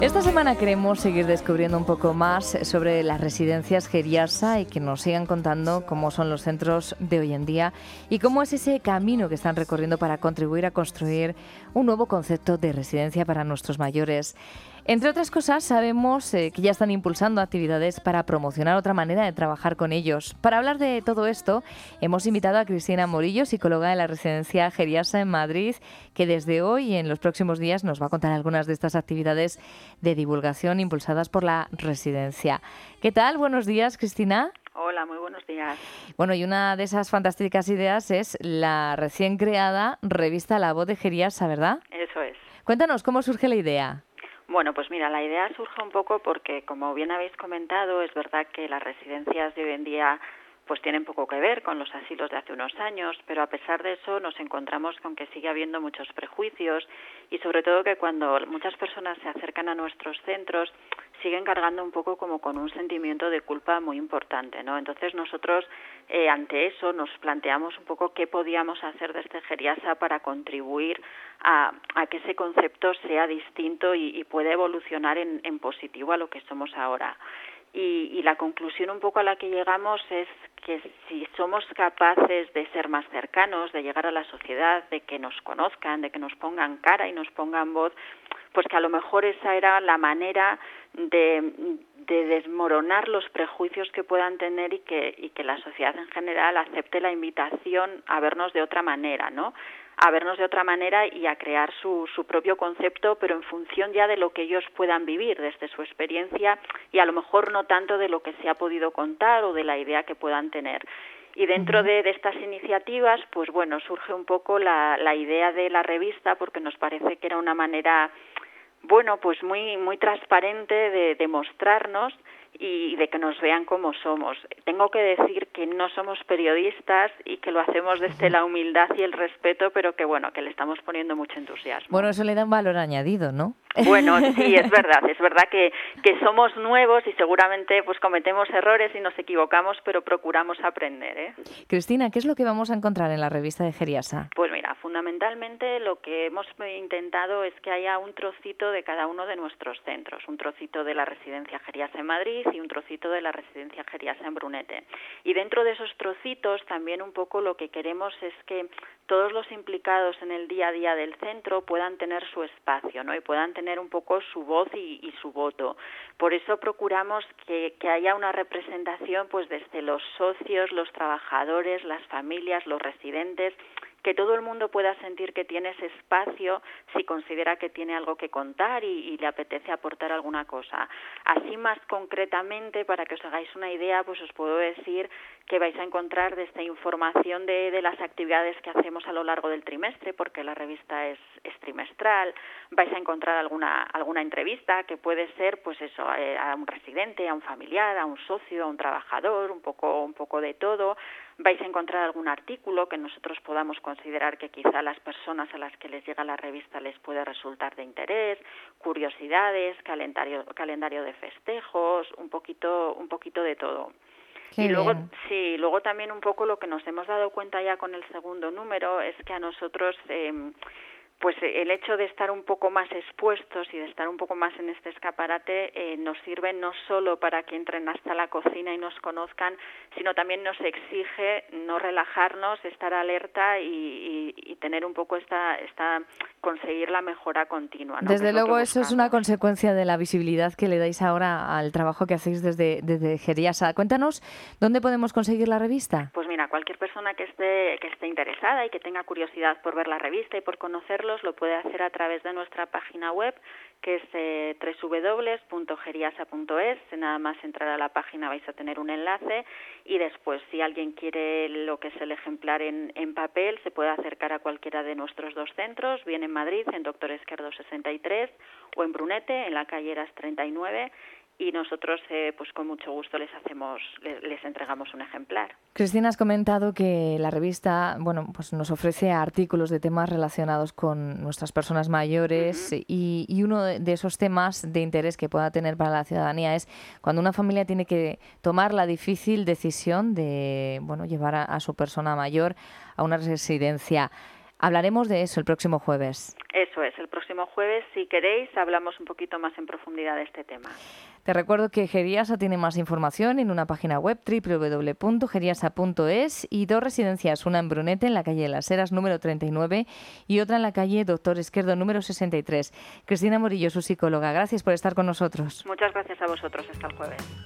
Esta semana queremos seguir descubriendo un poco más sobre las residencias Geriasa y que nos sigan contando cómo son los centros de hoy en día y cómo es ese camino que están recorriendo para contribuir a construir un nuevo concepto de residencia para nuestros mayores. Entre otras cosas, sabemos que ya están impulsando actividades para promocionar otra manera de trabajar con ellos. Para hablar de todo esto, hemos invitado a Cristina Morillo, psicóloga de la residencia Geriasa en Madrid, que desde hoy y en los próximos días nos va a contar algunas de estas actividades de divulgación impulsadas por la residencia. ¿Qué tal? Buenos días, Cristina. Hola, muy buenos días. Bueno, y una de esas fantásticas ideas es la recién creada revista La Voz de Geriasa, ¿verdad? Eso es. Cuéntanos, ¿cómo surge la idea? Bueno, pues mira, la idea surge un poco porque, como bien habéis comentado, es verdad que las residencias de hoy en día pues tienen poco que ver con los asilos de hace unos años, pero a pesar de eso nos encontramos con que sigue habiendo muchos prejuicios y sobre todo que cuando muchas personas se acercan a nuestros centros siguen cargando un poco como con un sentimiento de culpa muy importante, ¿no? Entonces nosotros ante eso nos planteamos un poco qué podíamos hacer desde Geriasa para contribuir a que ese concepto sea distinto y pueda evolucionar en positivo a lo que somos ahora. Y la conclusión un poco a la que llegamos es que si somos capaces de ser más cercanos, de llegar a la sociedad, de que nos conozcan, de que nos pongan cara y nos pongan voz, pues que a lo mejor esa era la manera de desmoronar los prejuicios que puedan tener y que la sociedad en general acepte la invitación a vernos de otra manera, ¿no? A vernos de otra manera y a crear su propio concepto, pero en función ya de lo que ellos puedan vivir desde su experiencia y a lo mejor no tanto de lo que se ha podido contar o de la idea que puedan tener. Y dentro de estas iniciativas, pues bueno, surge un poco la idea de la revista porque nos parece que era una manera, bueno, pues muy transparente de mostrarnos y de que nos vean como somos. Tengo que decir que no somos periodistas y que lo hacemos desde la humildad y el respeto, pero que bueno, que le estamos poniendo mucho entusiasmo. Bueno, eso le da un valor añadido, ¿no? Bueno, sí, es verdad que somos nuevos y seguramente pues cometemos errores y nos equivocamos, pero procuramos aprender, ¿eh? Cristina, ¿qué es lo que vamos a encontrar en la revista de Geriasa? Pues mira, fundamentalmente lo que hemos intentado es que haya un trocito de cada uno de nuestros centros, un trocito de la residencia Geriasa en Madrid y un trocito de la residencia Geriasa en Brunete. Y dentro de esos trocitos también un poco lo que queremos es que todos los implicados en el día a día del centro puedan tener su espacio, ¿no? Y puedan tener un poco su voz y su voto. Por eso procuramos que haya una representación pues desde los socios, los trabajadores, las familias, los residentes, que todo el mundo pueda sentir que tiene ese espacio si considera que tiene algo que contar y le apetece aportar alguna cosa. Así más concretamente, para que os hagáis una idea, pues os puedo decir que vais a encontrar desde información de las actividades que hacemos a lo largo del trimestre, porque la revista es trimestral. Vais a encontrar alguna entrevista que puede ser pues eso, a un residente, a un familiar, a un socio, a un trabajador, un poco de todo. Vais a encontrar algún artículo que nosotros podamos considerar que quizá a las personas a las que les llega la revista les puede resultar de interés, curiosidades, calendario de festejos, un poquito de todo. Qué y luego, bien. sí, luego también un poco lo que nos hemos dado cuenta ya con el segundo número es que a nosotros pues el hecho de estar un poco más expuestos y de estar un poco más en este escaparate nos sirve no solo para que entren hasta la cocina y nos conozcan, sino también nos exige no relajarnos, estar alerta y tener un poco conseguir la mejora continua, ¿no? Desde luego eso es una consecuencia de la visibilidad que le dais ahora al trabajo que hacéis desde Geriasa. Cuéntanos, ¿dónde podemos conseguir la revista? Pues mira, cualquier persona que esté interesada y que tenga curiosidad por ver la revista y por conocerlos, lo puede hacer a través de nuestra página web, que es www.geriasa.es. Nada más entrar a la página vais a tener un enlace y después, si alguien quiere lo que es el ejemplar en papel, se puede acercar a cualquiera de nuestros dos centros, bien en Madrid, en Doctor Esquerdo 63, o en Brunete, en la calle Eras 39, y nosotros pues con mucho gusto les entregamos un ejemplar. Cristina, has comentado que la revista, bueno, pues nos ofrece artículos de temas relacionados con nuestras personas mayores y uno de esos temas de interés que pueda tener para la ciudadanía es cuando una familia tiene que tomar la difícil decisión de, bueno, llevar a su persona mayor a una residencia. Hablaremos de eso el próximo jueves. Eso es, el próximo próximo jueves, si queréis, hablamos un poquito más en profundidad de este tema. Te recuerdo que Geriasa tiene más información en una página web www.geriasa.es y 2 residencias, una en Brunete, en la calle de las Heras, número 39, y otra en la calle Doctor Esquerdo, número 63. Cristina Morillo, su psicóloga, gracias por estar con nosotros. Muchas gracias a vosotros. Hasta el jueves.